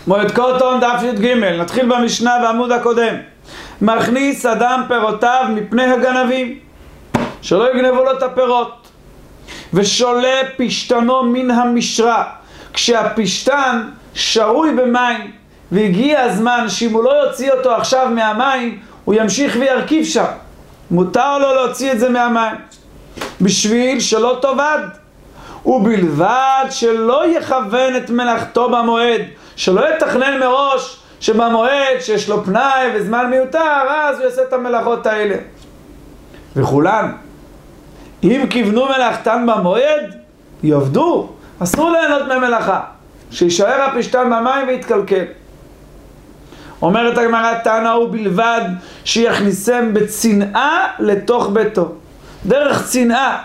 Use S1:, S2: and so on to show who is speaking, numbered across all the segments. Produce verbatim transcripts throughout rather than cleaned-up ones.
S1: מועד קוטון דף י"ג, נתחיל במשנה בעמוד הקודם. מכניס אדם פירותיו מפני הגנבים, שלא יגנבו לו את הפירות, ושולה פשטנו מן המשרה, כשהפשטן שרוי במים, והגיע הזמן שאם הוא לא יוציא אותו עכשיו מהמים, הוא ימשיך וירכיב שם. מותר לו להוציא את זה מהמים, בשביל שלא תאבד, ובלבד שלא יכוון את מלאכתו במועד, שלא יתכנן מראש שבמועד שיש לו פנאי וזמן מיותר, אז הוא יעשה את המלאכות האלה. וכולן, אם כיוונו מלאכתן במועד, יעבדו, אסור ליהנות ממלאכה, שישאר הפשטן במים ויתקלקל. אומרת הגמרא, תנא הוא בלבד שיכניסם בצנעה לתוך ביתו, דרך צנעה.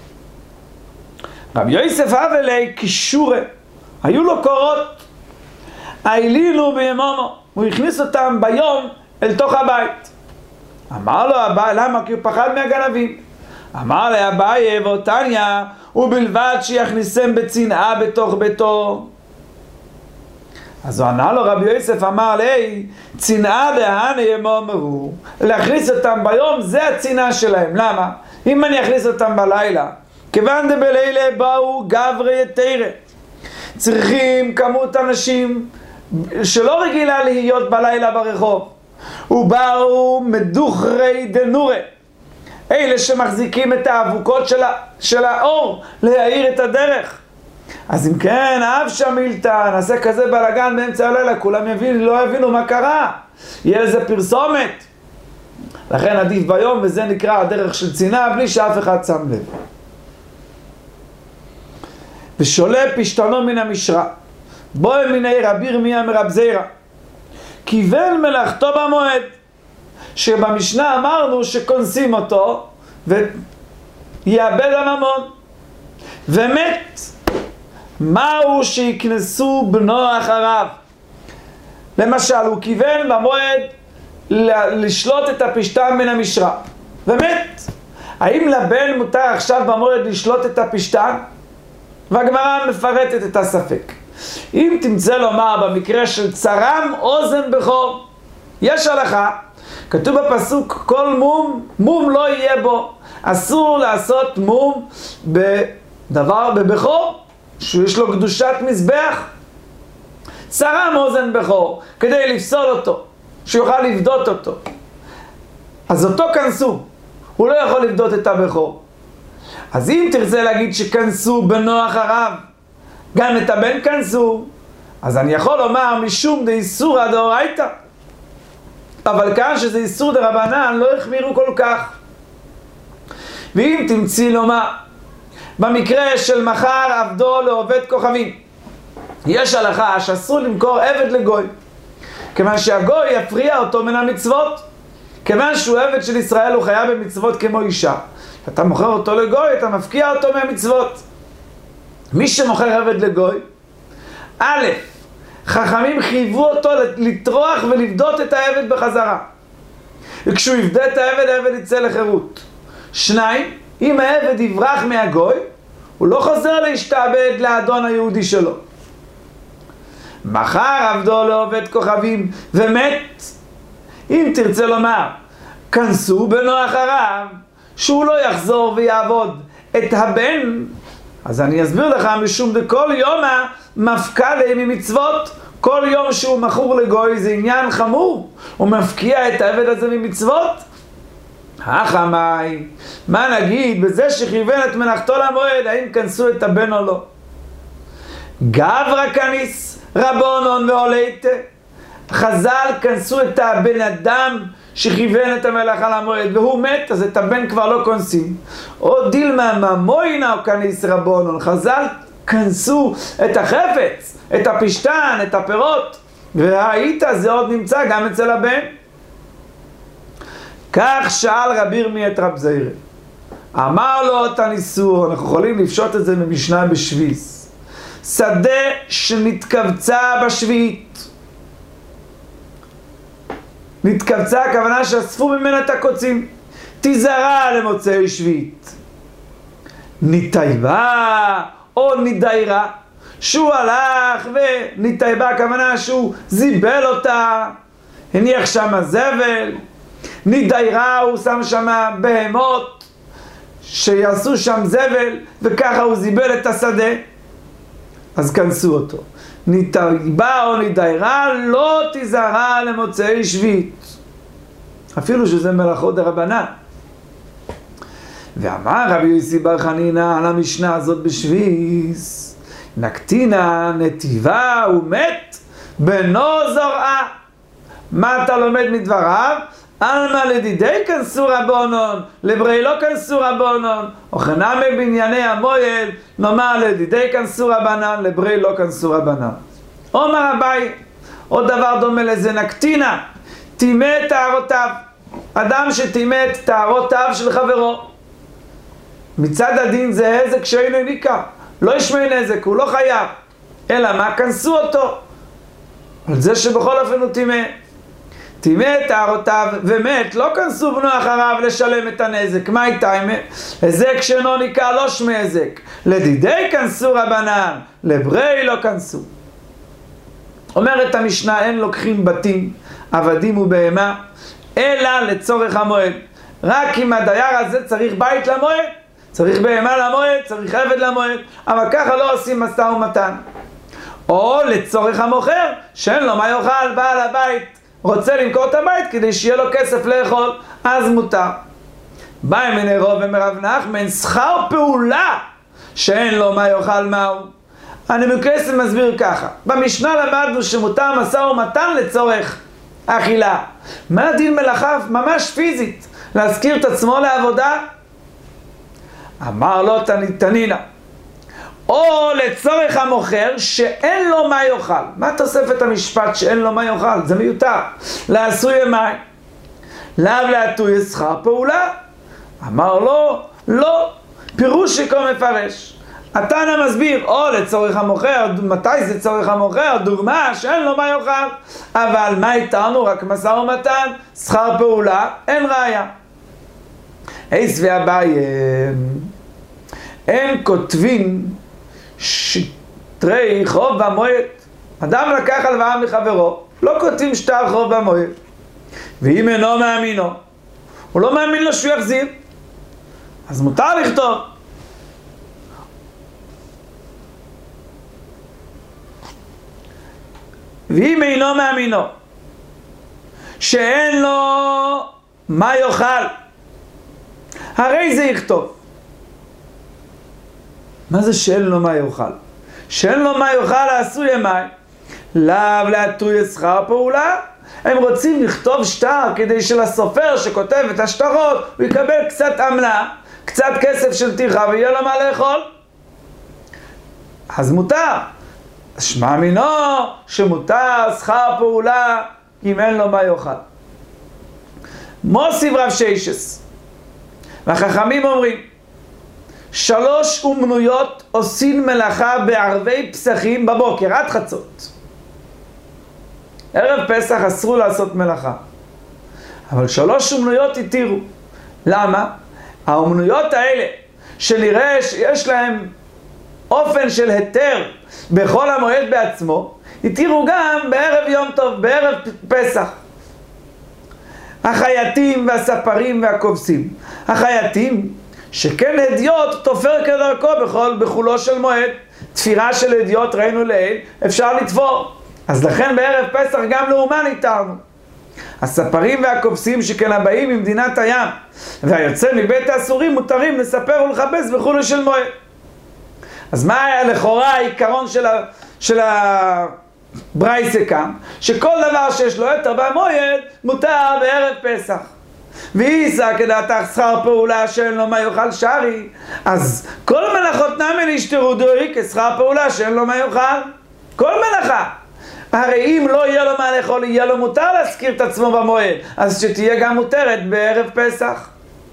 S1: רבי יוסף אבלי קישורה, היו לו קורות, איילינו בימומו, הוא הכניס אותם ביום אל תוך הבית. אמר לו אביי, למה? כי הוא פחד מהגנבים. אמר לה אביי ואותניה, ובלבד שיכניסם בצנעה בתוך ביתו. אז הוא ענה לו רבי יוסף, אמר לי, צנעה דהנה ימומרו, להכניס אותם ביום זה הצנעה שלהם. למה? אם אני אכניס אותם בלילה, כיוון דבלילה באו גברי יתירה, צריכים כמות אנשים שלא רגילה להיות בלילה ברחוב, ובאו מדוחרי דנורה, אלה שמחזיקים את האבוקות של, ה, של האור להאיר את הדרך. אז אם כן, אב שמילתא, נעשה כזה בלגן באמצע הלילה, כולם יבינו, לא יבינו מה קרה, יהיה לזה פרסומת. לכן עדיף ביום, וזה נקרא הדרך של צנעה, בלי שאף אחד שם לב. ושולה פשטנו מן המשרה, בואי מיני רבי ירמיה מרב זירא, כיוון מלאכתו במועד, שבמשנה אמרנו שכונסים אותו ויאבד הממון, ומת. מהו שיקנסו בנו אחריו? למשל, הוא כיוון במועד לשלוט את הפשטן מן המשרה, ומת. האם לבן מותר עכשיו במועד לשלוט את הפשטן? והגמרא מפרטת את הספק. אם תמצא לומר במקרה של צרם אוזן בכור, יש הלכה, כתוב בפסוק כל מום, מום לא יהיה בו. אסור לעשות מום בדבר בבכור שיש לו קדושת מזבח. צרם אוזן בכור כדי לפסול אותו, שיוכל לבדות אותו, אז אותו כנסו, הוא לא יכול לבדות את הבכור. אז אם תרצה להגיד שכנסו בנו אחריו, גם את הבן כנסו, אז אני יכול לומר משום דאיסורא דאורייתא, אבל כאן שזה איסור דרבנן לא החמירו כל כך. ואם תמציא לומר במקרה של מכר עבדו לעובד כוכבים, יש הלכה שאסור למכור עבד לגוי, כיוון שהגוי יפריע אותו מן המצוות. כיוון שהוא עבד של ישראל הוא חייב במצוות כמו אישה, אתה מוכר אותו לגוי, אתה מפקיע אותו מהמצוות. מי שמוכר עבד לגוי, א', חכמים חייבו אותו לטרוח ולבדות את העבד בחזרה, וכשהוא יבדה את העבד, העבד יצא לחירות. שניים, אם העבד יברח מהגוי, הוא לא חוזר להשתעבד לאדון היהודי שלו. מכר עבדו לעובד כוכבים ומת, אם תרצה לומר כנסו בנו אחריו, שהוא לא יחזור ויעבוד את הבן, אז אני אסביר לך, משום דכל יום מפקע להם ממצוות, כל יום שהוא מכור לגוי זה עניין חמור, הוא מפקיע את העבד הזה ממצוות. החמאי, מה נגיד בזה שכיוון את מלאכתו למועד, האם כנסו את הבן או לא? גברא כניס רבונון ועולייתא, חז"ל כנסו את הבן אדם שכיוון את המלאכה למועד והוא מת, אז את הבן כבר לא כונסים. או דילמה ממוינה או כניס רבונון, חז"ל כנסו את החפץ, את הפשטן, את הפירות, והאית זה עוד נמצא גם אצל הבן. כך שאל רבי ירמיה את רב זירא, אמר לו תניסו, אנחנו יכולים לפשוט את זה ממשנה בשביס, שדה שנתכווצה בשביעית. נתכווצה הכוונה שאספו ממנה את הקוצים, תזרע למוצאי שביעית. נטייבה או נדיירה, שהוא הלך ונתאבה, הכוונה שהוא זיבל אותה, הניח שם זבל, נדיירה, הוא שם שם בהמות שיעשו שם זבל, וככה הוא זיבל את השדה, אז כנסו אותו. נתאבה או נדיירה לא תזהרה למוצאי שביעית, אפילו שזה מלאכות דרבנן. ואמר רבי יוסי בר חנינא על המשנה הזאת בשביס, נקטינה נתיבה ומת בנו זורעה. מה אתה לומד מדבריו? אלמה לדידי כנסו רבונון, לברי לא כנסו רבונון, וכנמי בענייני המויל, נאמר לדידי כנסו רבנן, לברי לא כנסו רבנן. אומר אביי, עוד דבר דומה לזה, נקטינה, טימא טהרותיו. אדם שטימא את טהרותיו של חברו, מצד הדין זה נזק שאינו ניכר, לא ישמע נזק, הוא לא חייב, אלא מה? כנסו אותו על זה שבכל אופן הוא טימא. טימא את טהרותיו ומת, לא כנסו בנו אחריו לשלם את הנזק. מה איתה? הזק שאינו ניכר לא שמי הזק, לדידי כנסו רבנן, לברי לא כנסו. אומרת המשנה, אין לוקחים בתים, עבדים ובהמה, אלא לצורך המועד. רק אם הדייר הזה צריך בית למועד, צריך בהמה למועד, צריך עבד למועד, אבל ככה לא עושים משא ומתן. או לצורך המוכר, שאין לו מה יאכל, בעל הבית רוצה למכור את הבית כדי שיהיה לו כסף לאכול, אז מותר. בא מיני רוב ומרב נחמן, שכר פעולה שאין לו מה יאכל מהו. אני מקסם מסביר ככה, במשנה למדנו שמותר משא ומתן לצורך אכילה. מה דין מלאכה ממש פיזית? להזכיר את עצמו לעבודה? אמר לו תנינה, או לצורך המוכר שאין לו מה יאכל. מה תוספת המשפט שאין לו מה יאכל? זה מיותר. לעשוי מים, לאו לעטוי שכר פעולה. אמר לו, לא, פירוש שכה מפרש. התנא מסביר, או לצורך המוכר, מתי זה צורך המוכר? דוגמה שאין לו מה יאכל. אבל מה איתנו? רק משא ומתן, שכר פעולה, אין ראיה. אייס ואביי, אין כותבים שטרי חוב במועד. אדם לקח הלוואה מחברו, לא כותבים שטר חוב במועד. ואם אינו מאמינו, הוא לא מאמין לו שהוא יחזיר, אז מותר לכתוב. ואם אינו מאמינו שאין לו מה יאכל, הרי זה יכתוב. מה זה שאין לו מה יאכל? שאין לו מה יאכל לעשוי מים, לאו לעטוי שכר פעולה. הם רוצים לכתוב שטר כדי שלסופר שכותב את השטרות הוא יקבל קצת עמלה, קצת כסף של טרחה ויהיה לו מה לאכול, אז מותר. שמע מינו שמותר שכר פעולה אם אין לו מה יאכל. מוסיף רב שיישס, והחכמים אומרים, שלוש אומנויות עושים מלאכה בערבי פסחים בבוקר עד חצות. ערב פסח אסרו לעשות מלאכה, אבל שלוש אומנויות התירו. למה? האומנויות האלה שנראה שיש להם אופן של היתר בכל המועד בעצמו, התירו גם בערב יום טוב, בערב פסח. החייטים והספרים והכובסים. החייטים שכן הדיוט תופר כדרכו בכל בחולו של מועד. תפירה של הדיוט ראינו לעיל, אפשר לתפור, אז לכן בערב פסח גם לאומן התרנו. הספרים והכובסים שכן הבאים ממדינת הים והיוצא מבית האסורים מותרים לספר ולחבס בחולו של מועד. אז מה היה לכאורה העיקרון של, ה... של הברייסה כאן? שכל דבר שיש לו יותר במועד מותר בערב פסח. ואיסא כדעתך שכר פעולה שאין לו מה יאכל שרי, אז כל מלאכות נמי להשתרו דורי כשכר פעולה שאין לו מה יאכל. כל מלאכה. הרי אם לא יהיה לו מה לאכול, יהיה לו מותר להזכיר את עצמו במועד, אז שתהיה גם מותרת בערב פסח.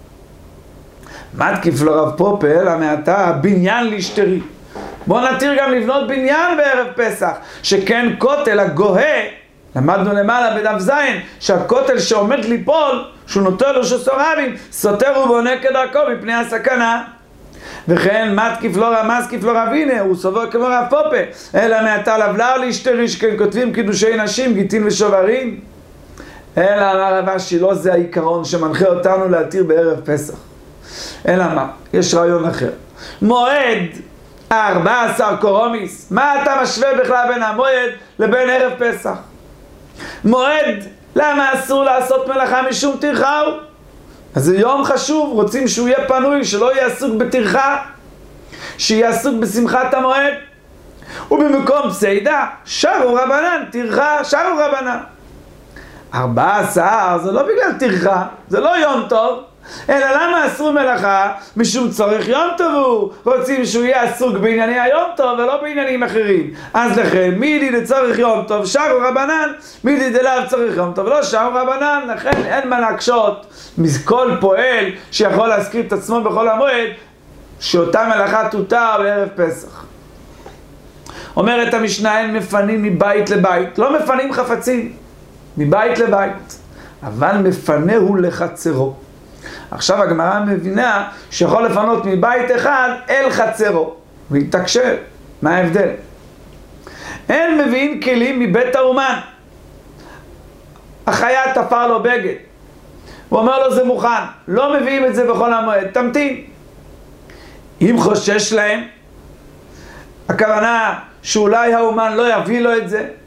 S1: מתקיף לו רב פופל המעתה בניין להשתרי. בוא נתיר גם לבנות בניין בערב פסח, שכן כותל הגוהה, למדנו למעלה בדף זין, שהכותל שעומד ליפול, שהוא נוטה לו שסורבים, סותר ובונה כדרכו מפני הסכנה. וכן מתקיף לא רב, מסקיף לא רב, הנה, הוא סובר כמו רב פופה, אלא מעתה לבלר להשתריש, כן כותבים קידושי נשים, גיטין ושוברים. אלא אמר רב אשי, לא זה העיקרון שמנחה אותנו להתיר בערב פסח. אלא מה? יש רעיון אחר. מועד ארבע עשר קורומיס, מה אתה משווה בכלל בין המועד לבין ערב פסח? מועד, למה אסור לעשות מלאכה משום טרחה? אז זה יום חשוב, רוצים שהוא יהיה פנוי, שלא יהיה עסוק בטרחה, שיהיה עסוק בשמחת המועד. ובמקום פסיידה, שרו רבנן, טרחה, שרו רבנן. ארבע עשר זה לא בגלל טרחה, זה לא יום טוב, אלא למה אסרו מלאכה? משום צורך יום טוב הוא, רוצים שהוא יהיה עסוק בענייני היום טוב ולא בעניינים אחרים. אז לכן, מידי לצורך יום טוב, שרו רבנן, מידי דלאו צורך יום טוב, לא שרו רבנן, לכן אין מה להקשות מכל פועל שיכול להזכיר את עצמו בכל המועד, שאותה מלאכה תותר בערב פסח. אומרת המשנה, אין מפנים מבית לבית, לא מפנים חפצים מבית לבית, אבל מפנהו לחצרו. עכשיו הגמרא מבינה שיכול לפנות מבית אחד אל חצרו, והתקשר. מה ההבדל? אין מביאים כלים מבית האומן. החיה תפר לו בגד, הוא אומר לו זה מוכן, לא מביאים את זה בכל המועד, תמתין. אם חושש להם, הכוונה שאולי האומן לא יביא לו את זה,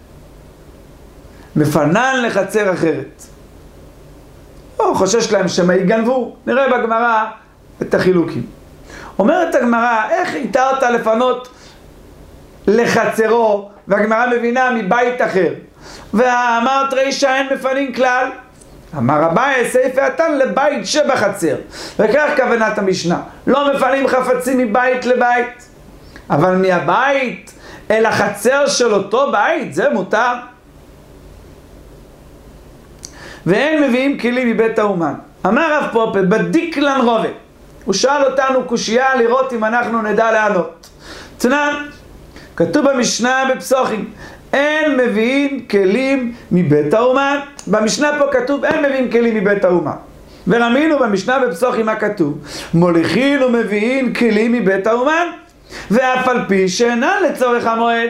S1: מפנן לחצר אחרת. או חושש להם שמה יגנבו. נראה בגמרא את החילוקים. אומרת הגמרא, איך התרת לפנות לחצרו, והגמרא מבינה מבית אחר. ואמרת רישא אין מפנים כלל. אמר אביי סייפי התן לבית שבחצר. וכך כוונת המשנה. לא מפנים חפצים מבית לבית. אבל מהבית אל החצר של אותו בית, זה מותר. ואין מביאים כלים מבית האומן. אמר רב פופה, בדיק לן רובה. הוא שאל אותנו קושייה לראות אם אנחנו נדע לענות. תנן, כתוב במשנה בפסוחים, אין מביאים כלים מבית האומן. במשנה פה כתוב, אין מביאים כלים מבית האומן. ורמינו במשנה בפסוחים מה כתוב? מוליכין ומביאים כלים מבית האומן, ואף על פי שאינן לצורך המועד.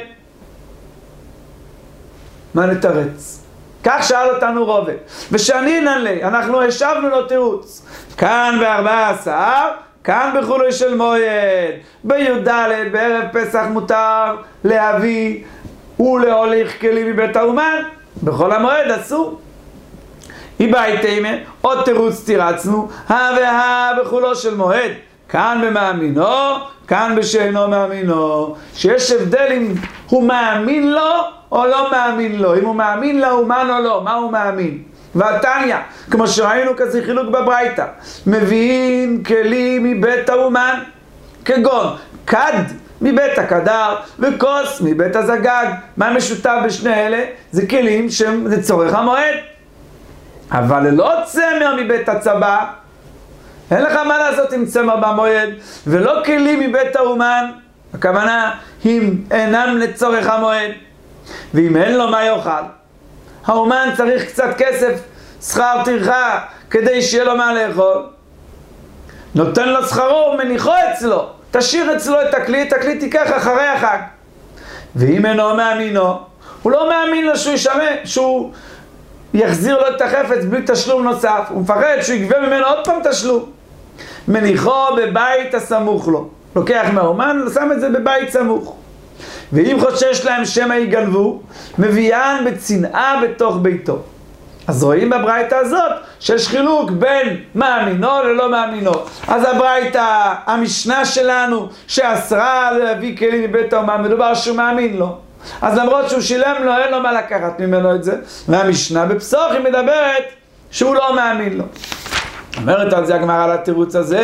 S1: מה נתרץ? כך שאל אותנו רובה, ושאני נעלה, אנחנו השבנו לו תירוץ. כאן בארבע עשר, כאן בחולו של מועד, בי"ד בערב פסח מותר להביא ולהוליך כלים מבית האומן, בכל המועד אסור. איבייתימה, עוד תירוץ תירצנו, הא והא בחולו של מועד, כאן במאמינו, כאן בשאינו מאמינו, שיש הבדל אם הוא מאמין לו או לא מאמין לו, אם הוא מאמין לאומן או לא, מה הוא מאמין. והתניא, כמו שראינו כזה חילוק בברייתא, מביאים כלים מבית האומן, כגון כד מבית הקדר וכוס מבית הזגג. מה משותף בשני אלה? זה כלים שהם לצורך המועד. אבל לא צמר מבית הצבא, אין לך מה לעשות עם צמר במועד, ולא כלים מבית האומן, הכוונה אם אינם לצורך המועד. ואם אין לו מה יאכל, האומן צריך קצת כסף, שכר טרחה, כדי שיהיה לו מה לאכול, נותן לו שכרו ומניחו אצלו, תשאיר אצלו את הכלי, את הכלי תיקח אחרי החג. ואם אינו מאמינו, הוא לא מאמין לו שהוא ישמע, שהוא יחזיר לו את החפץ בלי תשלום נוסף, הוא מפחד שהוא יגבה ממנו עוד פעם תשלום, מניחו בבית הסמוך לו, לוקח מהאומן ושם את זה בבית סמוך. ואם חושש להם שמא יגנבו, מביאן בצנעה בתוך ביתו. אז רואים בברייתא הזאת שיש חילוק בין מאמינו ללא מאמינו. אז הברייתא, המשנה שלנו שאסרה להביא כלים מבית האומן, מדובר שהוא מאמין לו, אז למרות שהוא שילם לו, אין לו מה לקחת ממנו את זה. והמשנה בפסוחים מדברת שהוא לא מאמין לו. אומרת על זה הגמרא על התירוץ הזה,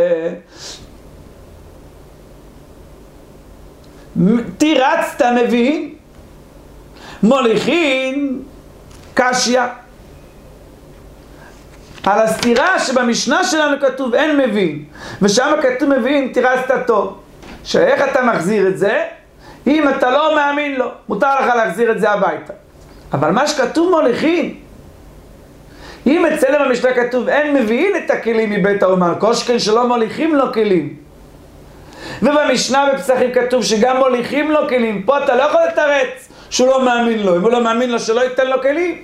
S1: תירצת מבין, מוליכין קשיא. על הסתירה שבמשנה שלנו כתוב אין מבין, ושם כתוב מבין, תירצת טוב. שאיך אתה מחזיר את זה? אם אתה לא מאמין לו, מותר לך להחזיר את זה הביתה. אבל מה שכתוב מוליכין, אם אצלם במשנה כתוב אין מביאים את הכלים מבית האומן, כל שכן שלא מוליכים לו כלים, ובמשנה בפסחים כתוב שגם מוליכים לו כלים. פה אתה לא יכול לתרץ שהוא לא מאמין לו. אם הוא לא מאמין לו, שלא ייתן לו כלים.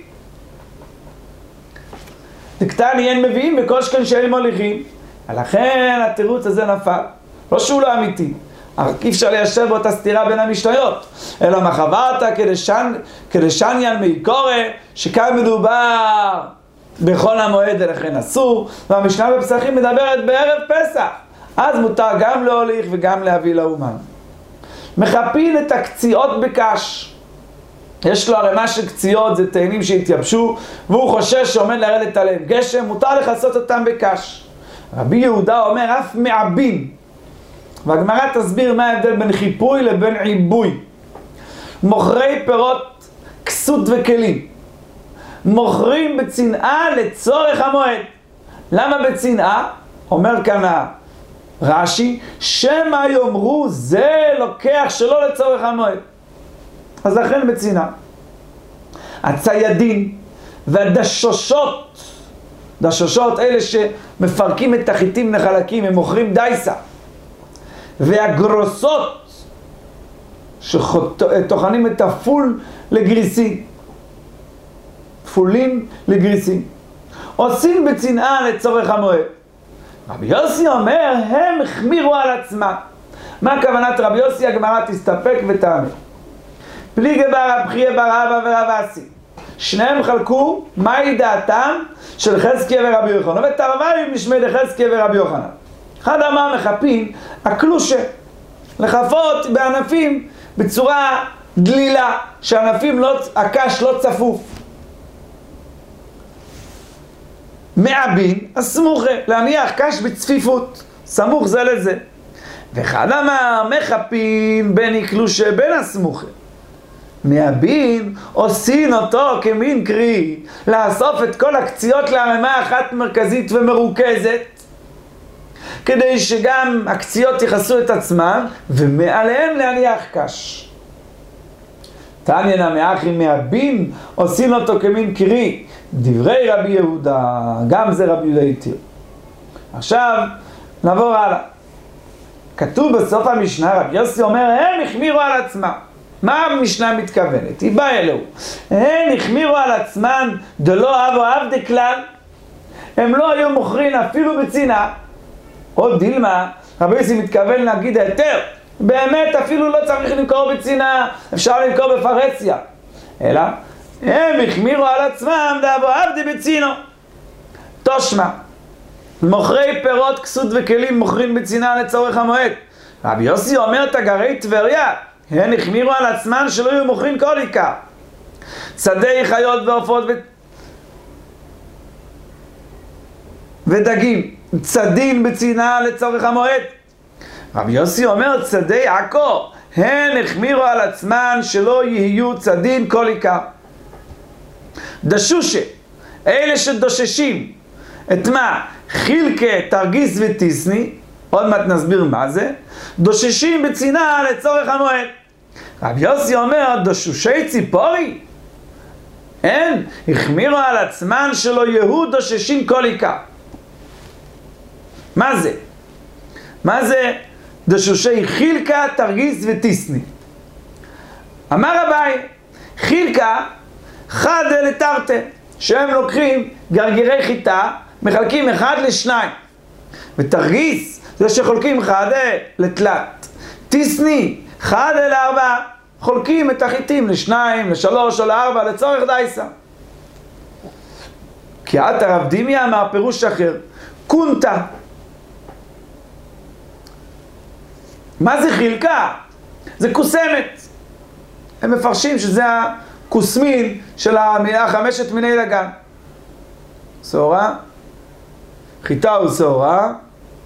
S1: דקטני אין מביאים בכל שכן שאין מוליכים. ולכן התירוץ הזה נפל. לא שהוא לא אמיתי. אי אפשר ליישב באותה סתירה בין המשניות. אלא מה חברת כדשניין מעיקורא, שכאן מדובר בכל המועד ולכן אסור, והמשנה בפסחים מדברת בערב פסח. אז מותר גם להוליך וגם להביא לאומן. מחפין את הקציעות בקש. יש לו ערימה של קציעות, זה תאנים שהתייבשו, והוא חושש שעומד לרדת עליהם גשם, מותר לחסות אותם בקש. רבי יהודה אומר אף מעבין. והגמרא תסביר מה ההבדל בין חיפוי לבין עיבוי. מוכרי פירות כסות וכלים מוכרים בצנעה לצורך המועד. למה בצנעה? אומר כאן רש"י, שמה יאמרו זה לוקח שלא לצורך המועד. אז לכן בצנעה. הציידים והדשושות, דשושות אלה שמפרקים את החיטים לחלקים, הם מוכרים דייסה. והגרוסות שטוחנים את הפול לגריסים, פולים לגריסים, עושים בצנעה לצורך המועד. רבי יוסי אומר הם החמירו על עצמם. מה הכוונת רבי יוסי? הגמרא תסתפק ותענה. פליגי בר אבחיה בר אבא ורב אסי, שניהם חלקו מהי דעתם של חזקיה ורבי יוחנן, ותרווים נשמע לחזקיה ורבי יוחנן. אחד אמר מחפים הקלושה, לחפות בענפים בצורה דלילה, שענפים לא, הקש לא צפוף. מעבין הסמוכה, להניח קש בצפיפות, סמוך זה לזה. ואחד אמר מחפים בין קלושה בין הסמוכה. מעבין עושים אותו כמין קרי, לאסוף את כל הקציעות לערימה אחת מרכזית ומרוכזת, כדי שגם הקציעות יחסו את עצמם, ומעליהם להניח קש. תניא מאחי מעבין עושים אותו כמין קרי, דברי רבי יהודה, גם זה רבי יהודה התיר. עכשיו נעבור הלאה. כתוב בסוף המשנה, רבי יוסי אומר הם החמירו על עצמם. מה המשנה מתכוונת? היא באה אלוהו. הם החמירו על עצמם דלא אבו עבדי כלל. הם לא היו מוכרים אפילו בצנעה. עוד דילמה, רבי יוסי מתכוון להגיד היתר. באמת אפילו לא צריך למכור בצנעה, אפשר למכור בפרהסיה. אלא, הם החמירו על עצמם דאבו עבדי בצינו. תושמע, מוכרי פירות, כסות וכלים מוכרים בצנעה לצורך המועד. רבי יוסי אומר תגרי טבריה, הם החמירו על עצמם שלא יהיו מוכרים כל עיקר. שדי חיות ועופות ו... ודגים, צדין בצנעה לצורך המועד. רבי יוסי אומר צדי עכו, הם החמירו על עצמם שלא יהיו צדין כל עיקר. דשושה, אלה שדוששים את מה? חילקה, תרגיס וטיסני, עוד מעט נסביר מה זה, דוששים בצנעה לצורך המועד. רבי יוסי אומר דושושי ציפורי, אין, החמירו על עצמם שלא יהיו דוששים כל עיקר. מה זה? מה זה דשושי חילקה, תרגיס וטיסני? אמר אביי, חילקה חד לתרתה, שהם לוקחים גרגירי חיטה, מחלקים אחד לשניים. ותרגיס זה שחולקים חד לתלת. טיסני חד לארבע, חולקים את החיטים לשניים, לשלוש או לארבע לצורך דייסה. כי את הרב דימיה אמר פירוש אחר, קונטה. מה זה חילקה? זה קוסמת. הם מפרשים שזה הקוסמין של החמשת מיני דגן. שעורה, חיטה ושעורה,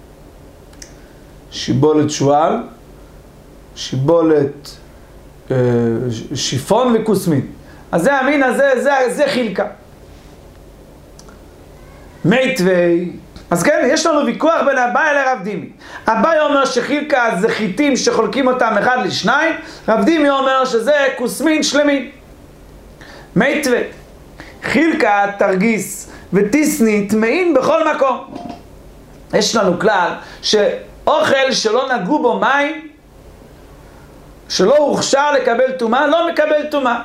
S1: שיבולת שועל, שיבולת אה, שיפון וקוסמין. אז זה המין הזה, זה, זה חילקה. מיתווי. אז כן, יש לנו ויכוח בין אביי לרב דימי. אביי אומר שחילקה זה חיטים שחולקים אותם אחד לשניים, רב דימי אומר שזה קוסמין שלמים. מיתווי. חילקה, תרגיס וטיסני טמאים בכל מקום. יש לנו כלל אוכל שלא נגעו בו מים, שלא הוכשר לקבל טומאה, לא מקבל טומאה.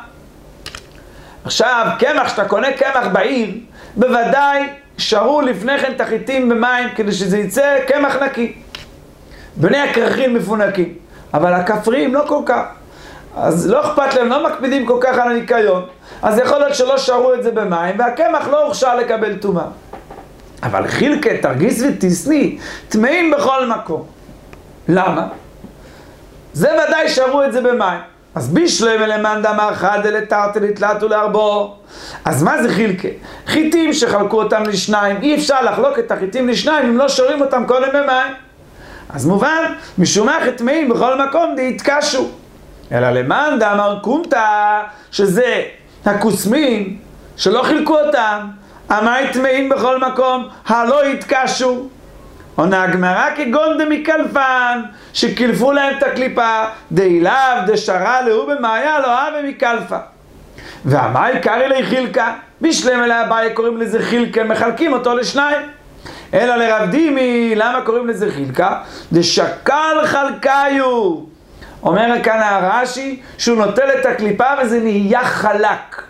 S1: עכשיו, קמח, שאתה קונה קמח בעיר, בוודאי שרו לפני כן תחיתים במים כדי שזה יצא קמח נקי. בני הכרכים מפונקים, אבל הכפריים לא כל כך. אז לא אכפת להם, לא מקפידים כל כך על הניקיון. אז יכול להיות שלא שרו את זה במים, והקמח לא הוכשר לקבל טומאה. אבל חילקה, תרגיס וטיסני, טמאים בכל מקום. למה? זה ודאי שרו את זה במים. אז בישלם אלמנ דאמר חד לתרתי לתלת ולהרבו. אז מה זה חילקה? חיטים שחלקו אותם לשניים, אי אפשר לחלוק את החיטים לשניים אם לא שורים אותם קודם במים. אז מובן, משום מה טמאים בכל מקום דהתקשו. אלא למאן דאמר קומתא, שזה הכוסמין שלא חילקו אותם, אמר טמאים בכל מקום, הלא התקשו. עונה הגמרא כגון דמקלפן, שקלפו להם את הקליפה, דאילאו דשרה להו במאיה לא הווה מקלפה. והמאי קרא לי חילקה, בישלם אליה אביי קוראים לזה חילקה, מחלקים אותו לשניים. אלא לרב דימי, למה קוראים לזה חילקה? דשקל חלקיו. אומר כאן הרש"י שהוא נוטל את הקליפה וזה נהיה חלק.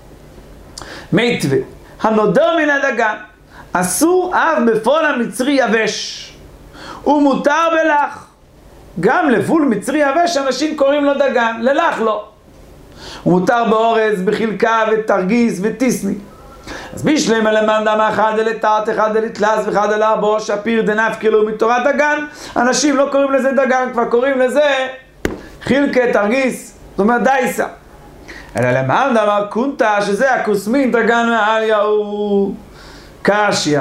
S1: מיתווה, הנודר מן הדגן, אסור אף בפול המצרי יבש, ומותר בלח. גם לפול מצרי יבש אנשים קוראים לו דגן, ללח לא. ומותר באורז, בחלקה ותרגיס וטיסני. אז בישלם אלמנ דאמר חד לתרתי אחד לתלת ואחד להרבו שפיר דנפקלו מתורת דגן. אנשים לא קוראים לזה דגן, כבר קוראים לזה חילקה, תרגיס, זאת אומרת דייסה. אלא למאן דאמר קונתא, שזה הכוסמין דגן מעליהו. קשיא.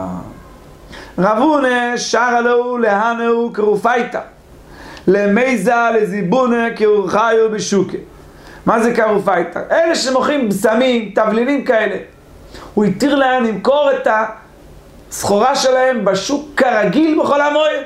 S1: רב הונא שרה לו להנהו קרופייתא, למיזה לזיבונא כאורחיו בשוקה. מה זה קרופייתא? אלה שמוכרים בשמים, תבלינים כאלה. הוא התיר להם למכור את הסחורה שלהם בשוק כרגיל בחול המועד.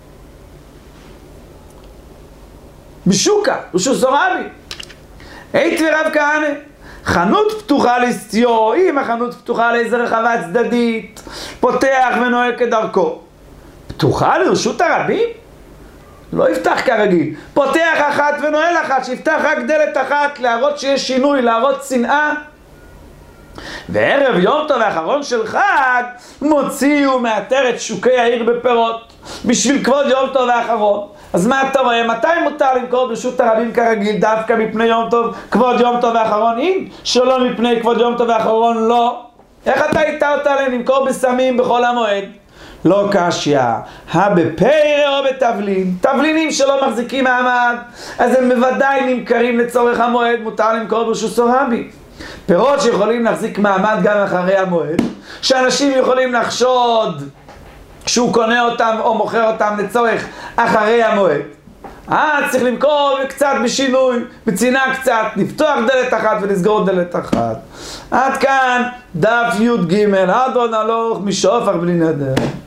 S1: בשוקה, בשוק זורבי. היית ורב כהנא, חנות פתוחה לסטיו, אם החנות פתוחה לאיזה רחבה צדדית, פותח ונועל כדרכו. פתוחה לרשות הרבים? לא יפתח כרגיל. פותח אחת ונועל אחת, שיפתח רק דלת אחת, להראות שיש שינוי, להראות שנאה. וערב יום טוב האחרון של חג, מוציא ומאתר את שוקי העיר בפירות, בשביל כבוד יום טוב האחרון. אז מה אתה רואה? מתי מותר למכור ברשות הרבים כרגיל? דווקא מפני יום טוב, כבוד יום טוב האחרון? אם שלא מפני כבוד יום טוב האחרון, לא. איך אתה התרת להם למכור בסמים בכל המועד? לא קשיא. הבפרא או בתבלין, תבלינים שלא מחזיקים מעמד, אז הם בוודאי נמכרים לצורך המועד, מותר למכור ברשות הרבים. פירות שיכולים להחזיק מעמד גם אחרי המועד, שאנשים יכולים לחשוד שהוא קונה אותם או מוכר אותם לצורך אחרי המועד. אה, צריך למכור קצת בשינוי, בצינה קצת, לפתוח דלת אחת ולסגור דלת אחת. עד כאן דף י' ג', אדון הלוך משופר בלי נדר.